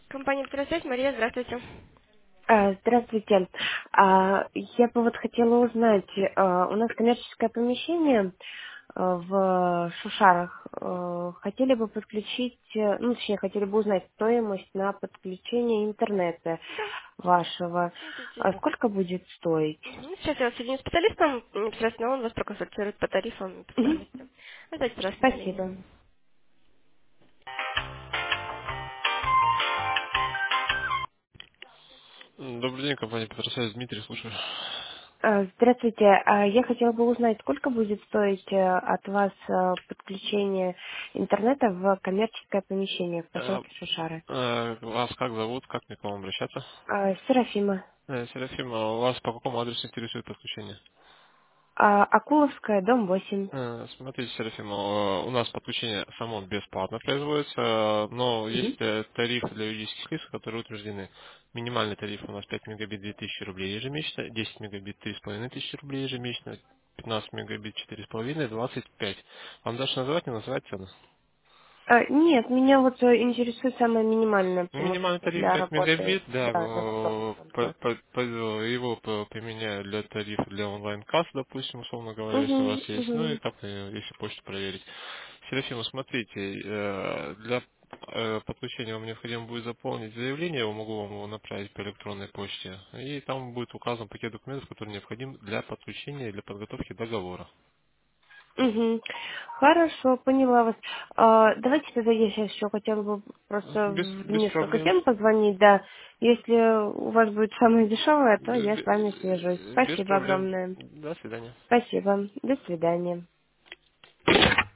Компания «Второсвязь», Мария, здравствуйте. Здравствуйте. Я бы вот хотела узнать, у нас коммерческое помещение в Шушарах. Хотели бы подключить, ну, точнее, хотели бы узнать стоимость на подключение интернета вашего. Смотрите. Сколько будет стоить? Сейчас я вас соединю с специалистом, непосредственно он вас проконсультирует по тарифам и по Мгм. стоимости. Дайте, пожалуйста, на линии. Спасибо. Добрый день, компания Петросвязь, Дмитрий, слушаю. Здравствуйте. Я хотела бы узнать, сколько будет стоить от вас подключение интернета в коммерческое помещение в Э, поселке Шушары? Вас как зовут, как мне к вам обращаться? Серафима. Серафим, а вас по какому адресу интересует подключение? Акуловская, дом 8. Смотрите, Серафим, у нас подключение само бесплатно производится, но есть Мгм. тарифы для юридических лиц, которые утверждены. Минимальный тариф у нас 5 мегабит 2000 рублей ежемесячно, 10 мегабит 3500 рублей ежемесячно, 15 мегабит 4,5, 25. Вам дальше называть, не называть цены? Нет, меня вот интересует самое минимальное, потому Минимальный что тариф для 5 работы, мегабит, да, да, это удобно было. его применяю для тарифа для онлайн-касс, допустим, условно говоря, если у вас Угу, есть, ну и угу. так, если почту проверить. Серафима, смотрите, для подключения вам необходимо будет заполнить заявление, я могу вам его направить по электронной почте, и там будет указан пакет документов, который необходим для подключения и для подготовки договора. Угу. Хорошо, поняла вас. Давайте тогда я сейчас еще хотела бы просто в Без несколько проблем. тем позвонить, да. Если у вас будет самое дешевое, то я с вами свяжусь. Без Спасибо проблем. огромное. До свидания. Спасибо. До свидания.